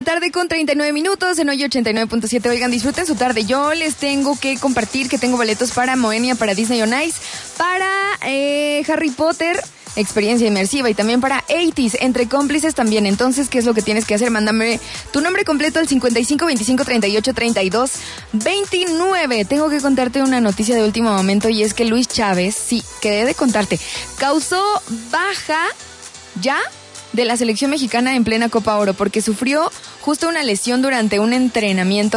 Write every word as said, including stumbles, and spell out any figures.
Tarde con treinta y nueve minutos en hoy ochenta y nueve punto siete. Oigan, disfruten su tarde. Yo les tengo que compartir que tengo boletos para Moenia, para Disney on Ice, para eh, Harry Potter, experiencia inmersiva, y también para ochenta, entre cómplices también. Entonces, ¿qué es lo que tienes que hacer? Mándame tu nombre completo al cincuenta y cinco veinticinco treinta y ocho treinta y dos veintinueve. Tengo que contarte una noticia de último momento, y es que Luis Chávez, sí, quedé de contarte, causó baja ya de la selección mexicana en plena Copa Oro porque sufrió justo una lesión durante un entrenamiento